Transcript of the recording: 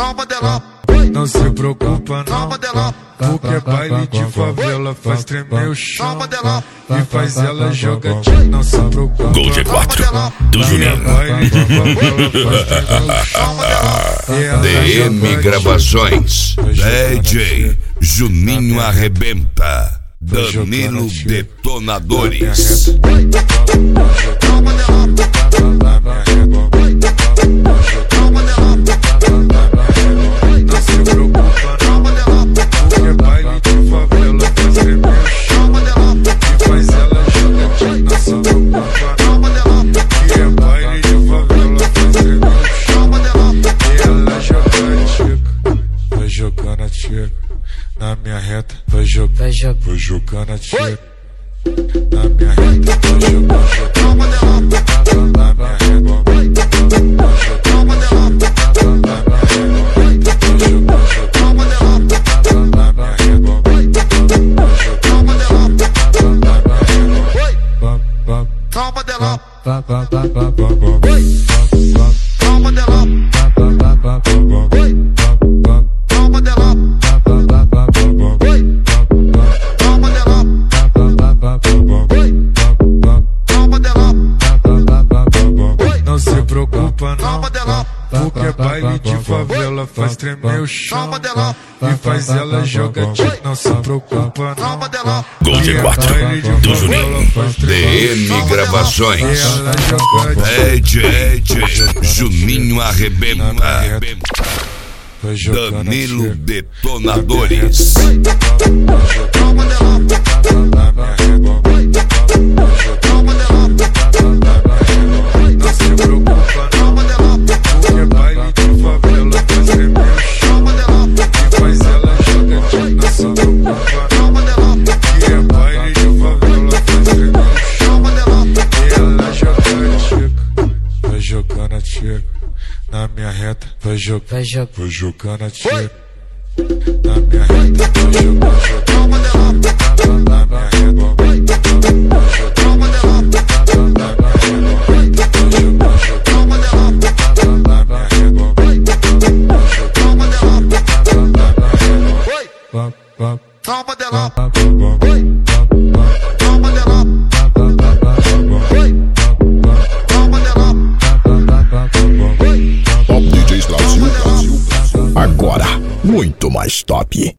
toma dela. Não se preocupa não, porque baile de favela faz tremer o chão e faz ela jogar. Não se preocupa. Gol G4 do Juninho. Baile de favela faz tremer o chão. DM Gravações, DJ Juninho Arrebenta, Danilo Detonadores. Jogando a tiro na minha reta, vai jogando a tiro na minha reta, vai jogando na minha reta, toma dela, toma dela. Não se preocupa não, porque baile de favela faz tremer o chão e faz ela jogar. Não se preocupa não. Gol G4 do Juninho. DM Gravações, DJ Juninho Arrebenta, Danilo Detonadores. Jogando a tiro na minha reta, vai jogando a tiro na minha reta, vai jogando na minha reta, toma dela. Agora, muito mais top.